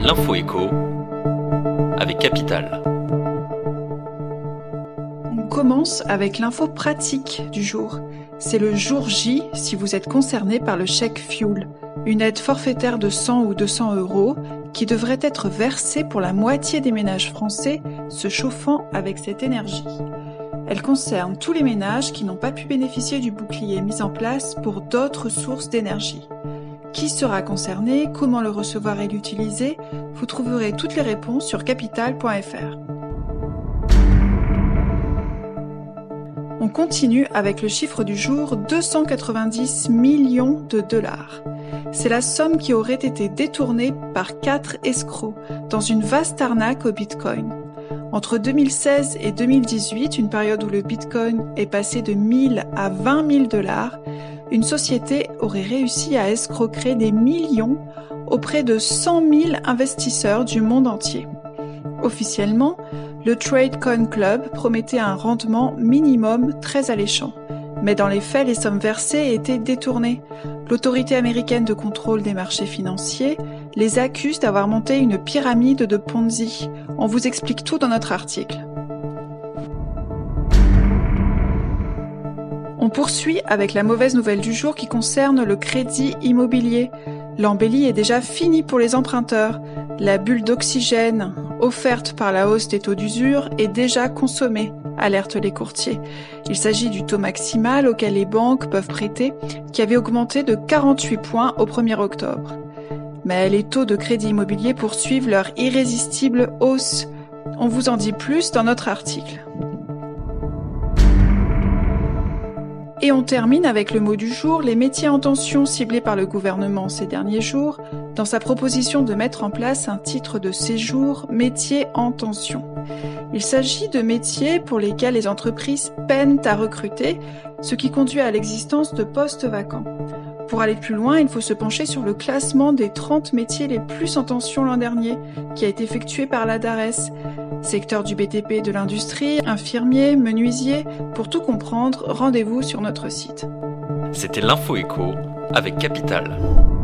L'info écho avec Capital. On commence avec l'info pratique du jour. C'est le jour J si vous êtes concerné par le chèque fuel, une aide forfaitaire de 100 ou 200 € qui devrait être versée pour la moitié des ménages français se chauffant avec cette énergie. Elle concerne tous les ménages qui n'ont pas pu bénéficier du bouclier mis en place pour d'autres sources d'énergie. Qui sera concerné, comment le recevoir et l'utiliser? Vous trouverez toutes les réponses sur capital.fr. On continue avec le chiffre du jour, 290 millions de dollars. C'est la somme qui aurait été détournée par 4 escrocs dans une vaste arnaque au Bitcoin. Entre 2016 et 2018, une période où le Bitcoin est passé de 1000 à 20 000 $, une société aurait réussi à escroquer des millions auprès de 100 000 investisseurs du monde entier. Officiellement, le TradeCoin Club promettait un rendement minimum très alléchant. Mais dans les faits, les sommes versées étaient détournées. L'autorité américaine de contrôle des marchés financiers les accuse d'avoir monté une pyramide de Ponzi. On vous explique tout dans notre article. On poursuit avec la mauvaise nouvelle du jour qui concerne le crédit immobilier. L'embellie est déjà finie pour les emprunteurs. La bulle d'oxygène offerte par la hausse des taux d'usure est déjà consommée, alertent les courtiers. Il s'agit du taux maximal auquel les banques peuvent prêter, qui avait augmenté de 48 points au 1er octobre. Mais les taux de crédit immobilier poursuivent leur irrésistible hausse. On vous en dit plus dans notre article. Et on termine avec le mot du jour, les métiers en tension ciblés par le gouvernement ces derniers jours, dans sa proposition de mettre en place un titre de séjour métiers en tension. Il s'agit de métiers pour lesquels les entreprises peinent à recruter, ce qui conduit à l'existence de postes vacants. Pour aller plus loin, il faut se pencher sur le classement des 30 métiers les plus en tension l'an dernier, qui a été effectué par la DARES. Secteur du BTP de l'industrie, infirmiers, menuisiers. Pour tout comprendre, rendez-vous sur notre site. C'était l'Info écho avec Capital.